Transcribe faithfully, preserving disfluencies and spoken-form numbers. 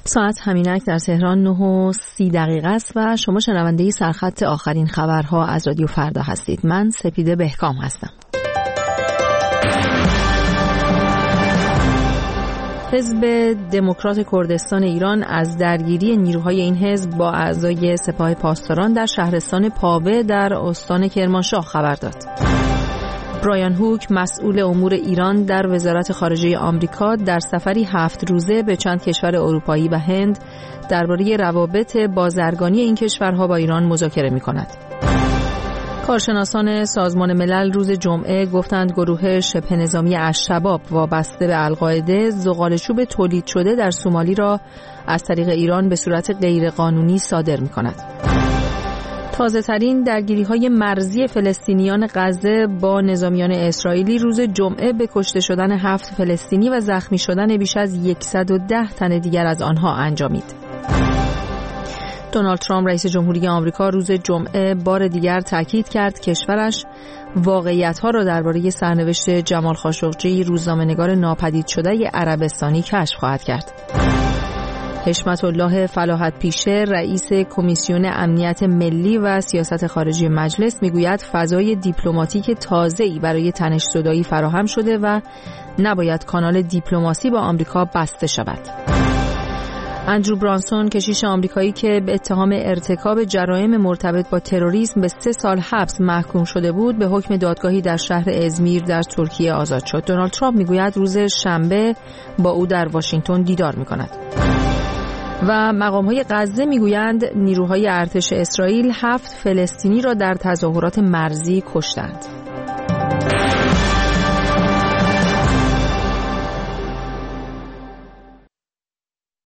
ساعت همینک در تهران نه و سی دقیقه است و شما شنونده سرخط آخرین خبرها از رادیو فردا هستید. من سپیده بهکام هستم. حزب دموکرات کردستان ایران از درگیری نیروهای این حزب با اعضای سپاه پاسداران در شهرستان پاوه در استان کرمانشاه خبر داد. برایان هوک مسئول امور ایران در وزارت خارجه آمریکا در سفری هفت روزه به چند کشور اروپایی و هند درباره روابط بازرگانی این کشورها با ایران مذاکره می‌کند. کارشناسان سازمان ملل روز جمعه گفتند گروه شبه نظامی الشباب وابسته به القاعده زغال‌چوب تولید شده در سومالی را از طریق ایران به صورت غیرقانونی صادر می‌کند. تازه ترین درگیری های مرزی فلسطینیان غزه با نظامیان اسرائیلی روز جمعه به کشته شدن هفت فلسطینی و زخمی شدن بیش از صد و ده تن دیگر از آنها انجامید. دونالد ترامپ رئیس جمهوری آمریکا روز جمعه بار دیگر تاکید کرد کشورش واقعیت‌ها را درباره سرنوشت جمال خاشقجی روزنامه‌نگار ناپدید شده عربستانی کشف خواهد کرد. حشمت الله فلاحت پیشه رئیس کمیسیون امنیت ملی و سیاست خارجی مجلس میگوید فضای دیپلماتیک تازه‌ای برای تنش‌زدایی فراهم شده و نباید کانال دیپلماسی با آمریکا بسته شود. اندرو برانسون کشیش آمریکایی که به اتهام ارتکاب جرایم مرتبط با تروریسم به سه سال حبس محکوم شده بود به حکم دادگاهی در شهر ازمیر در ترکیه آزاد شد. دونالد ترامپ میگوید روز شنبه با او در واشنگتن دیدار میکند. و مقام‌های غزه میگویند نیروهای ارتش اسرائیل هفت فلسطینی را در تظاهرات مرزی کشتند.